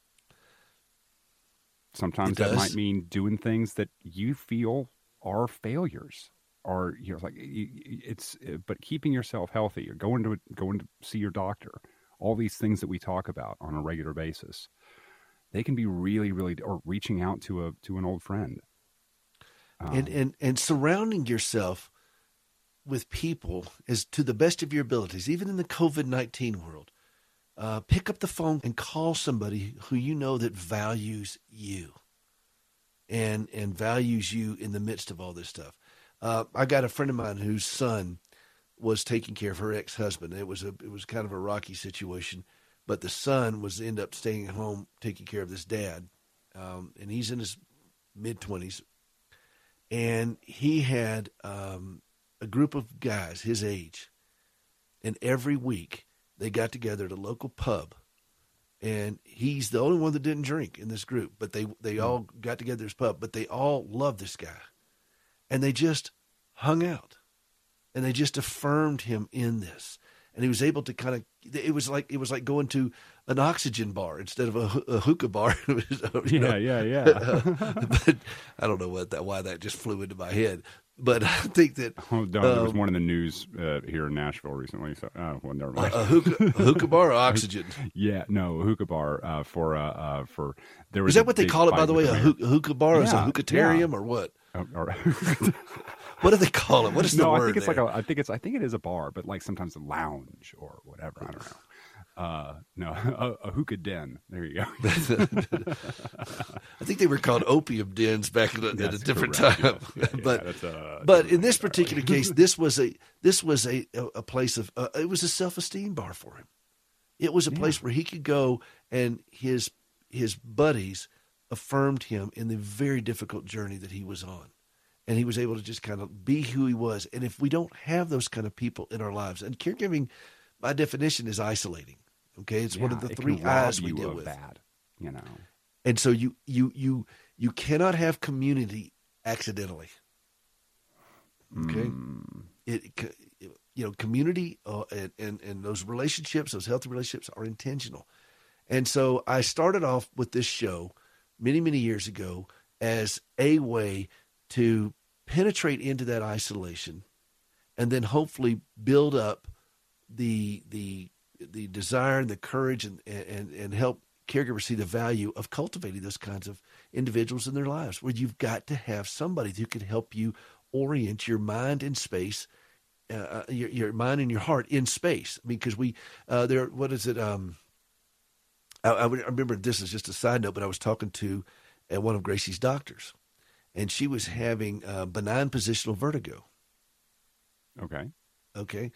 D: Sometimes that might mean doing things that you feel are failures, or but keeping yourself healthy, or going to see your doctor. All these things that we talk about on a regular basis, they can be really, really, or reaching out to an old friend,
C: and surrounding yourself with people as to the best of your abilities, even in the COVID-19 world. Pick up the phone and call somebody who you know that values you and values you in the midst of all this stuff. I got a friend of mine whose son was taking care of her ex-husband. It was kind of a rocky situation, but the son was end up staying at home taking care of this dad, and he's in his mid-20s, and he had a group of guys his age And every week they got together at a local pub. And he's the only one that didn't drink in this group, but they all got together at this pub, but they all loved this guy. And they just hung out. And they just affirmed him in this. And he was able to kind of, it was like going to an oxygen bar instead of a hookah bar.
D: Yeah.
C: But I don't know why that just flew into my head. But I think that
D: there was one in the news here in Nashville recently. So, well, never mind.
C: A hookah bar or oxygen?
D: Yeah, no, a hookah bar for there was.
C: Is that what they call it, by the way? A hookah bar? Yeah, is it a hookatarium or what? What do they call it? What is the word?
D: I think it's
C: there?
D: I think it is a bar, but like sometimes a lounge or whatever. I don't know. No, a hookah den. There you go.
C: I think they were called opium dens back at a different time.
D: Yeah,
C: but in this particular case, this was a place of it was a self-esteem bar for him. It was a place where he could go, and his buddies affirmed him in the very difficult journey that he was on. And he was able to just kind of be who he was. And if we don't have those kind of people in our lives, and caregiving, by definition, is isolating. Okay, it's one of the three I's we deal with.
D: That, you know.
C: And so you cannot have community accidentally. Okay, community and those relationships, those healthy relationships, are intentional. And so I started off with this show many years ago as a way to penetrate into that isolation, and then hopefully build up the desire and the courage and help caregivers see the value of cultivating those kinds of individuals in their lives, where you've got to have somebody who can help you orient your mind in space, your mind and your heart in space. I mean, because what is it? I remember, this is just a side note, but I was talking to one of Gracie's doctors, and she was having benign positional vertigo. Okay.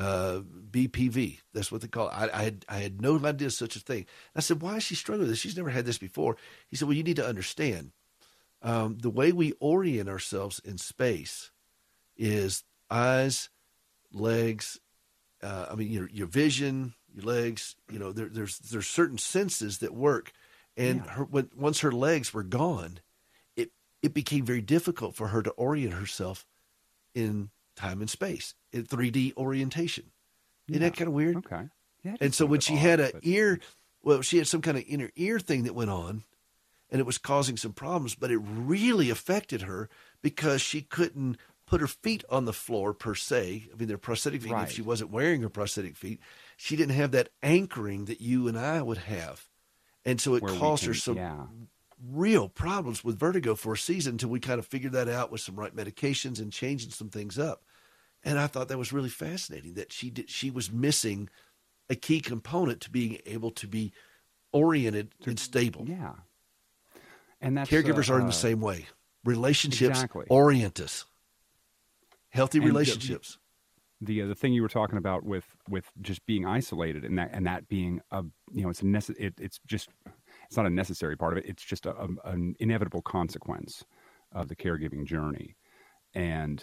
C: BPV, that's what they call it. I had no idea such a thing. I said, why is she struggling with this? She's never had this before. He said, well, you need to understand the way we orient ourselves in space is eyes, legs, your vision, your legs, there's certain senses that work. And once her legs were gone, it became very difficult for her to orient herself in time and space, in 3D orientation. Isn't that kind of weird?
D: Okay. Yeah,
C: and so when she had she had some kind of inner ear thing that went on, and it was causing some problems, but it really affected her because she couldn't put her feet on the floor per se. I mean, they're prosthetic feet. Right. If she wasn't wearing her prosthetic feet, she didn't have that anchoring that you and I would have. And so it caused her some real problems with vertigo for a season until we kind of figured that out with some right medications and changing some things up. And I thought that was really fascinating that she was missing a key component to being able to be oriented and stable.
D: Yeah. And that's
C: caregivers are in the same way. Relationships orient us. Healthy relationships.
D: The thing you were talking about with just being isolated and that being it's not a necessary part of it. It's just an inevitable consequence of the caregiving journey, and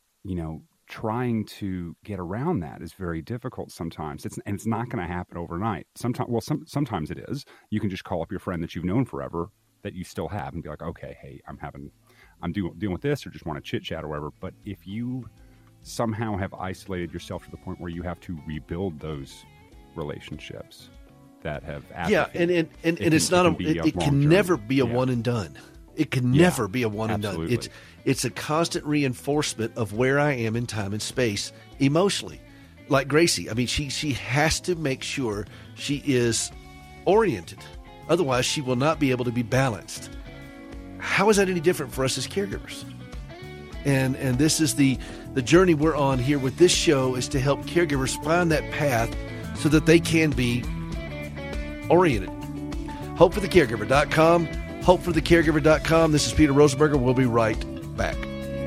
D: trying to get around that is very difficult sometimes. It's not going to happen overnight. Sometimes it is. You can just call up your friend that you've known forever that you still have and be like, okay, hey, I'm dealing with this, or just want to chit chat or whatever. But if you somehow have isolated yourself to the point where you have to rebuild those relationships that have atrophied,
C: and it's not it can never be a one and done. It can never be a one and done. It's a constant reinforcement of where I am in time and space emotionally. Like Gracie, I mean, she has to make sure she is oriented. Otherwise, she will not be able to be balanced. How is that any different for us as caregivers? And this is the journey we're on here with this show, is to help caregivers find that path so that they can be oriented. HopeForTheCaregiver.com. HopeForTheCaregiver.com. This is Peter Rosenberger. We'll be right back.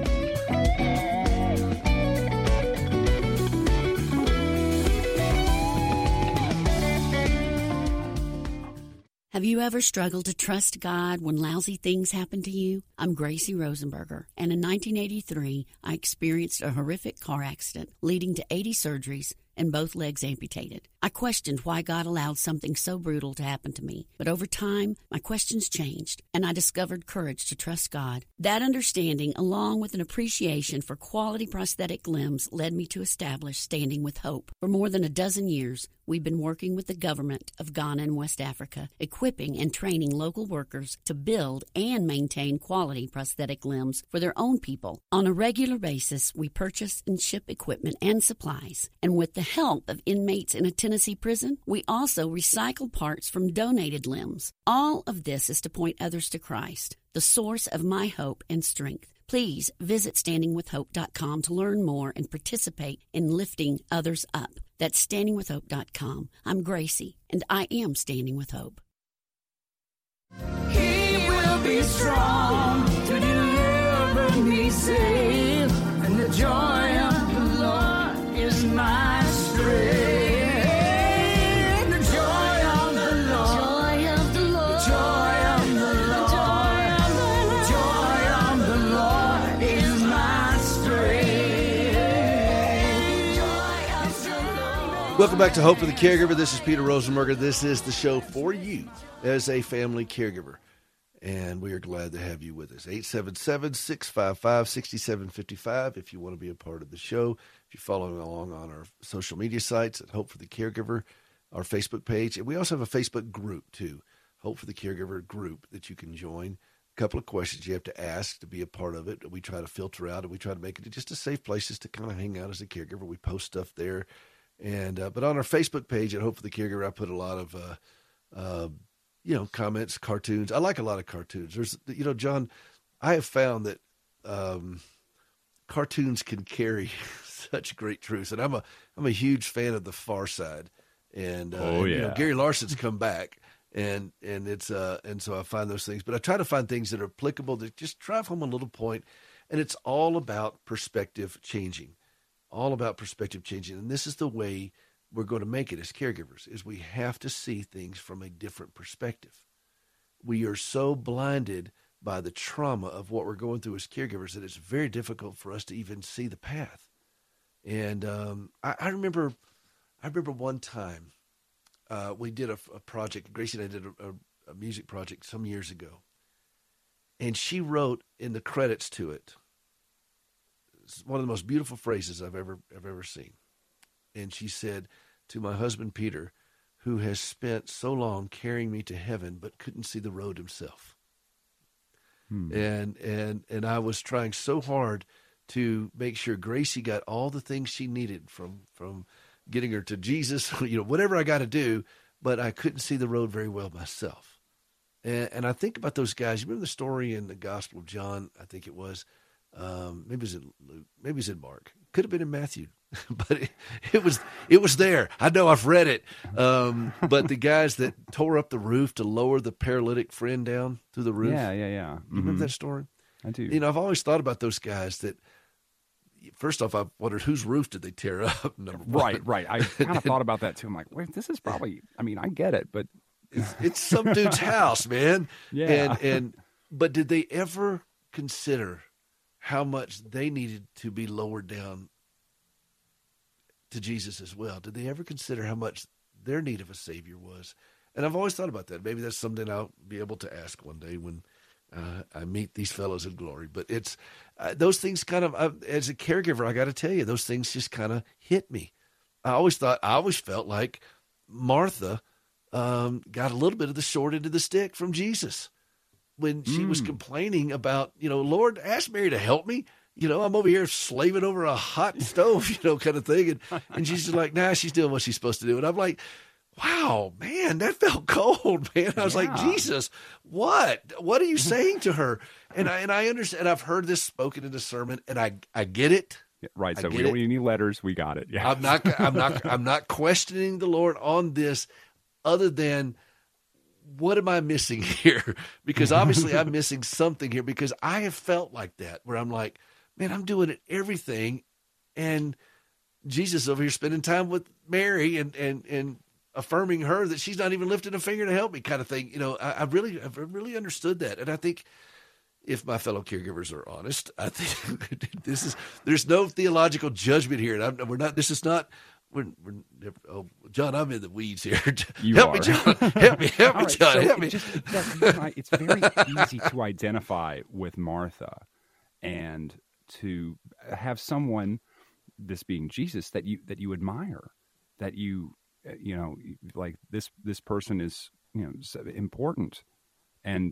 E: Have you ever struggled to trust God when lousy things happen to you? I'm Gracie Rosenberger, and in 1983, I experienced a horrific car accident leading to 80 surgeries and both legs amputated. I questioned why God allowed something so brutal to happen to me. But over time, my questions changed, and I discovered courage to trust God. That understanding, along with an appreciation for quality prosthetic limbs, led me to establish Standing with Hope. For more than a dozen years, we've been working with the government of Ghana and West Africa, equipping and training local workers to build and maintain quality prosthetic limbs for their own people. On a regular basis, we purchase and ship equipment and supplies. And with the help of inmates in a Tennessee prison, we also recycle parts from donated limbs. All of this is to point others to Christ, the source of my hope and strength. Please visit standingwithhope.com to learn more and participate in lifting others up. That's standingwithhope.com. I'm Gracie, and I am Standing with Hope.
F: He will be strong to deliver me safe, and the joy of the Lord is my strength. The joy of the Lord, joy of the Lord, joy of the Lord, the joy of the Lord is my strength. Joy of the Lord.
C: Welcome back to Hope for the Caregiver. This is Peter Rosenberger. This is the show for you as a family caregiver, and we are glad to have you with us. 877-655-6755 if you want to be a part of the show. If you're following along on our social media sites at Hope for the Caregiver, our Facebook page. And we also have a Facebook group, too, Hope for the Caregiver group that you can join. A couple of questions you have to ask to be a part of it. We try to filter out, and we try to make it just a safe place to kind of hang out as a caregiver. We post stuff there. And but on our Facebook page at Hope for the Caregiver, I put a lot of comments, cartoons. I like a lot of cartoons. There's, John, I have found that cartoons can carry such great truth, and I'm a huge fan of The Far Side, and Gary Larson's come back, and it's and so I find those things, but I try to find things that are applicable that just drive home a little point, and it's all about perspective changing, and this is the way we're going to make it as caregivers, is we have to see things from a different perspective. We are so blinded by the trauma of what we're going through as caregivers that it's very difficult for us to even see the path. And I remember one time we did a project, Gracie and I did a music project some years ago, and she wrote in the credits to it, it's one of the most beautiful phrases I've ever seen. And she said, "To my husband, Peter, who has spent so long carrying me to heaven, but couldn't see the road himself." And I was trying so hard to make sure Gracie got all the things she needed from getting her to Jesus, whatever I got to do, but I couldn't see the road very well myself. And I think about those guys. You remember the story in the Gospel of John? I think it was, maybe it was in Luke, maybe it was in Mark. Could have been in Matthew. But it was there. I know, I've read it. But the guys that tore up the roof to lower the paralytic friend down through the roof.
D: Yeah.
C: You remember that story?
D: I do.
C: I've always thought about those guys that, first off, I wondered whose roof did they tear up, number one.
D: Right. I kind of thought about that too. I'm like, wait, this is probably, I get it, but.
C: It's some dude's house, man.
D: Yeah.
C: But did they ever consider how much they needed to be lowered down to Jesus as well? Did they ever consider how much their need of a Savior was? And I've always thought about that. Maybe that's something I'll be able to ask one day when I meet these fellows in glory. But it's those things kind of, as a caregiver, I got to tell you, those things just kind of hit me. I always felt like Martha got a little bit of the short end of the stick from Jesus when she was complaining about, Lord, ask Mary to help me. I'm over here slaving over a hot stove, kind of thing. And she's like, nah, she's doing what she's supposed to do. And I'm like, wow, man, that felt cold, man. I was like, Jesus, what are you saying to her? And I understand. I've heard this spoken in the sermon, and I get it.
D: Yeah, right. So we don't need any letters. We got it. Yeah.
C: I'm not questioning the Lord on this, other than, what am I missing here? Because obviously I'm missing something here, because I have felt like that, where I'm like, man, I'm doing everything, and Jesus over here spending time with Mary and affirming her that she's not even lifting a finger to help me, kind of thing. I've really understood that, and I think if my fellow caregivers are honest, I think there's no theological judgment here, and we're not. This is not John, I'm in the weeds here.
D: You
C: help
D: are.
C: me, John. Help me,
D: All right,
C: John.
D: so
C: Help me.
D: It's very easy to identify with Martha and to have someone, this being Jesus, that you admire, that you like this person is important, and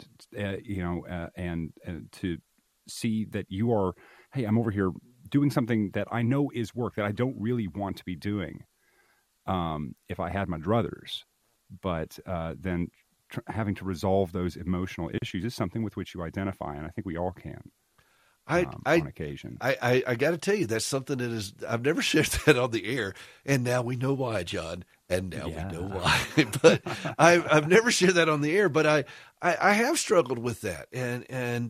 D: and to see that you are, hey, I'm over here doing something that I know is work that I don't really want to be doing if I had my druthers, but then having to resolve those emotional issues is something with which you identify, and I think we all can. On occasion,
C: I got to tell you, that's something that is, I've never shared that on the air, and now we know why, John, and now we know why. But I've never shared that on the air, but I have struggled with that, and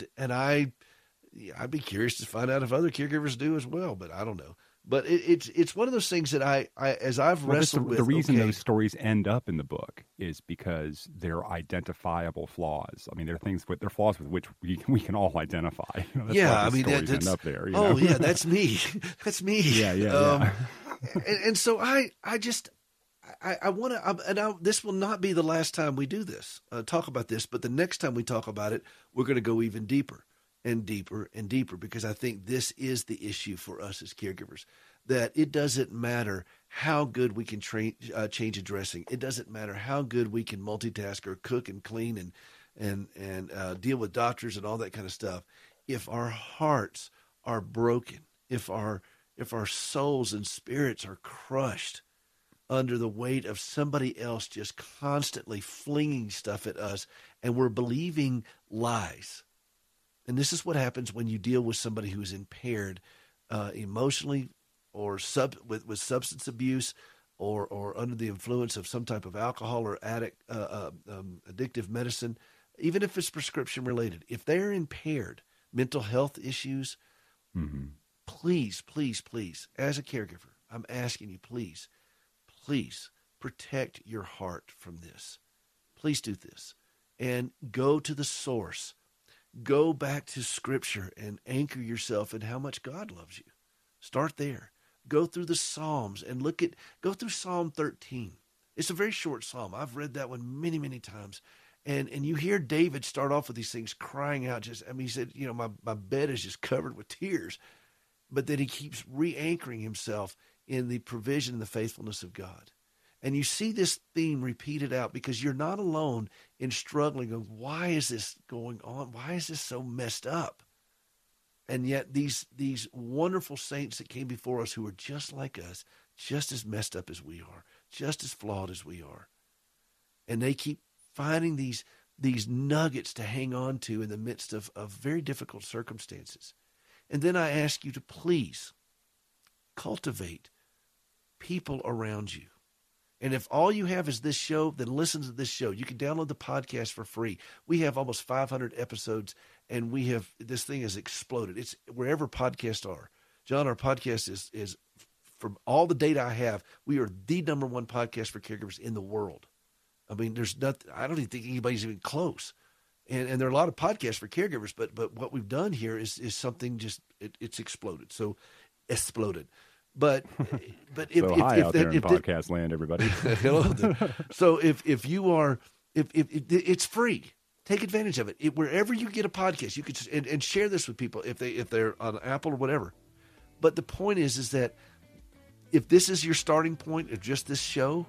C: I'd be curious to find out if other caregivers do as well, but I don't know. But it's one of those things that as I've wrestled with.
D: The reason those stories end up in the book is because they're identifiable flaws. I mean, they're flaws with which we can all identify. That's why stories end up there.
C: Yeah, that's me. That's me.
D: Yeah.
C: And so I want to, this will not be the last time we do this, talk about this, but the next time we talk about it, we're going to go even deeper and deeper and deeper, because I think this is the issue for us as caregivers, that it doesn't matter how good we can change a dressing. It doesn't matter how good we can multitask or cook and clean and deal with doctors and all that kind of stuff. If our hearts are broken, if our souls and spirits are crushed under the weight of somebody else just constantly flinging stuff at us, and we're believing lies. And this is what happens when you deal with somebody who is impaired emotionally, or with substance abuse, or under the influence of some type of alcohol or addictive medicine, even if it's prescription related. If they're impaired, mental health issues, please, please, please, as a caregiver, I'm asking you, please protect your heart from this. Please do this and go to the source. Go back to Scripture and anchor yourself in how much God loves you. Start there. Go through the Psalms and go through Psalm 13. It's a very short psalm. I've read that one many, many times. And you hear David start off with these things, crying out. He said, my bed is just covered with tears. But then he keeps re-anchoring himself in the provision and the faithfulness of God. And you see this theme repeated out, because you're not alone in struggling of, why is this going on? Why is this so messed up? And yet these wonderful saints that came before us, who are just like us, just as messed up as we are, just as flawed as we are. And they keep finding these nuggets to hang on to in the midst of very difficult circumstances. And then I ask you to please cultivate people around you. And if all you have is this show, then listen to this show. You can download the podcast for free. We have almost 500 episodes, and this thing has exploded. It's wherever podcasts are. John, our podcast is from all the data I have, we are the number one podcast for caregivers in the world. I mean, there's nothing, I don't even think anybody's even close. And there are a lot of podcasts for caregivers, but what we've done here is something just, it's exploded. So exploded. But if
D: podcast land, everybody.
C: So if you are, if it's free, take advantage of it. Wherever you get a podcast, you could and share this with people if they're on Apple or whatever. But the point is that if this is your starting point of just this show,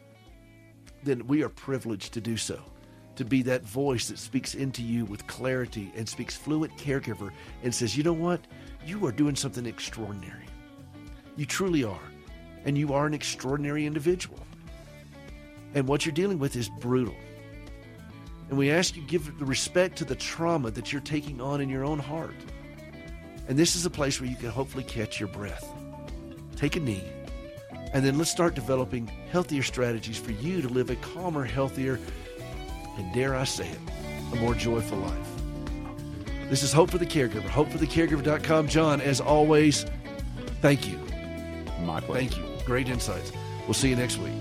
C: then we are privileged to do so, to be that voice that speaks into you with clarity and speaks fluent caregiver and says, you know what, you are doing something extraordinary. You truly are. And you are an extraordinary individual. And what you're dealing with is brutal. And we ask you to give the respect to the trauma that you're taking on in your own heart. And this is a place where you can hopefully catch your breath. Take a knee. And then let's start developing healthier strategies for you to live a calmer, healthier, and dare I say it, a more joyful life. This is Hope for the Caregiver. HopeForTheCaregiver.com. John, as always, thank you.
D: My pleasure.
C: Thank you. Great insights. We'll see you next week.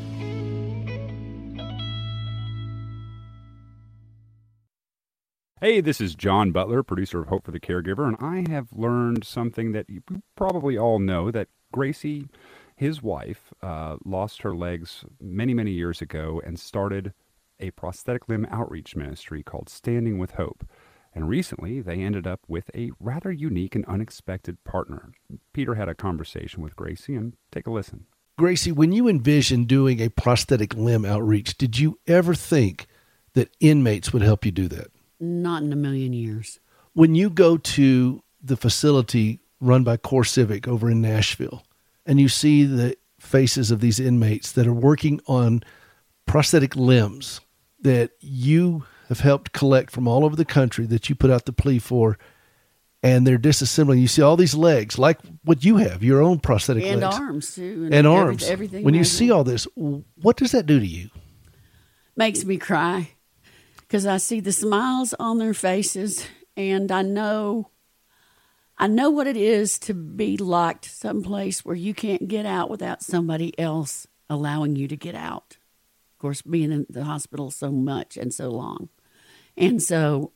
D: Hey, this is John Butler, producer of Hope for the Caregiver, and I have learned something that you probably all know, that Gracie His wife lost her legs many, many years ago and started a prosthetic limb outreach ministry called Standing with Hope. And recently, they ended up with a rather unique and unexpected partner. Peter had a conversation with Gracie, and take a listen.
C: Gracie, when you envisioned doing a prosthetic limb outreach, did you ever think that inmates would help you do that?
E: Not in a million years.
C: When you go to the facility run by CoreCivic over in Nashville, and you see the faces of these inmates that are working on prosthetic limbs that you have helped collect from all over the country that you put out the plea for, and they're disassembling. You see all these legs, like what you have, your own prosthetic
E: And
C: legs.
E: arms, too.
C: And arms.
E: Everything.
C: When you
E: has
C: see
E: it.
C: all this, what does that do to you?
E: Makes me cry because I see the smiles on their faces, and I know what it is to be locked someplace where you can't get out without somebody else allowing you to get out. Of course, being in the hospital so much and so long. And so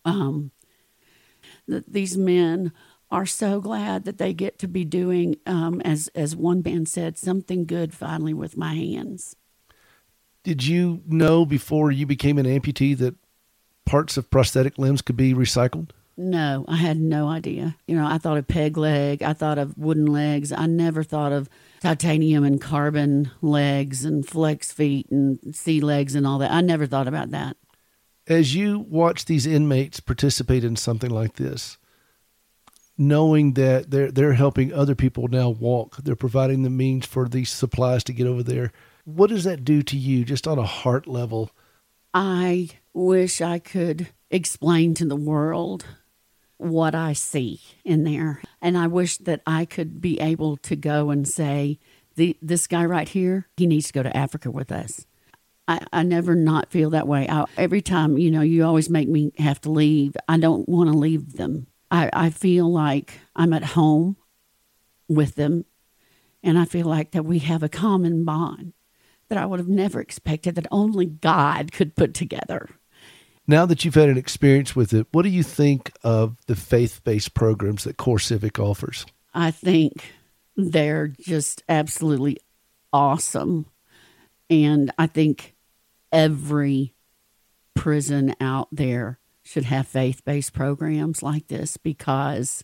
E: these men are so glad that they get to be doing, as one man said, something good finally with my hands.
C: Did you know before you became an amputee that parts of prosthetic limbs could be recycled?
E: No, I had no idea. I thought of peg leg. I thought of wooden legs. I never thought of titanium and carbon legs and flex feet and sea legs and all that. I never thought about that.
C: As you watch these inmates participate in something like this, knowing that they're helping other people now walk, they're providing the means for these supplies to get over there, what does that do to you just on a heart level?
E: I wish I could explain to the world what I see in there. And I wish that I could be able to go and say, this guy right here, he needs to go to Africa with us. I never not feel that way. Every time, you always make me have to leave. I don't want to leave them. I feel like I'm at home with them, and I feel like that we have a common bond that I would have never expected, that only God could put together.
C: Now that you've had an experience with it, what do you think of the faith-based programs that CoreCivic offers?
E: I think they're just absolutely awesome. And I think every prison out there should have faith-based programs like this, because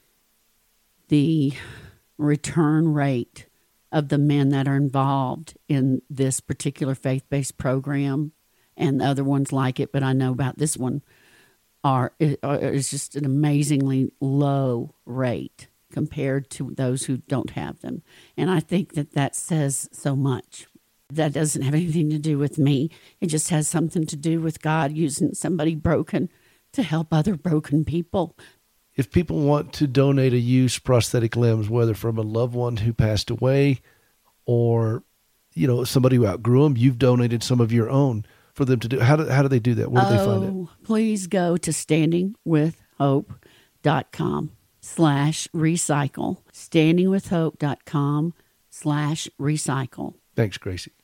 E: the return rate of the men that are involved in this particular faith-based program and the other ones like it, but I know about this one, is just an amazingly low rate compared to those who don't have them. And I think that says so much. That doesn't have anything to do with me. It just has something to do with God using somebody broken to help other broken people.
C: If people want to donate a used prosthetic limbs, whether from a loved one who passed away or, somebody who outgrew them, you've donated some of your own for them to do. How do they do that? Where do they find it?
E: Please go to standingwithhope.com/recycle. standingwithhope.com/recycle.
C: Thanks, Gracie.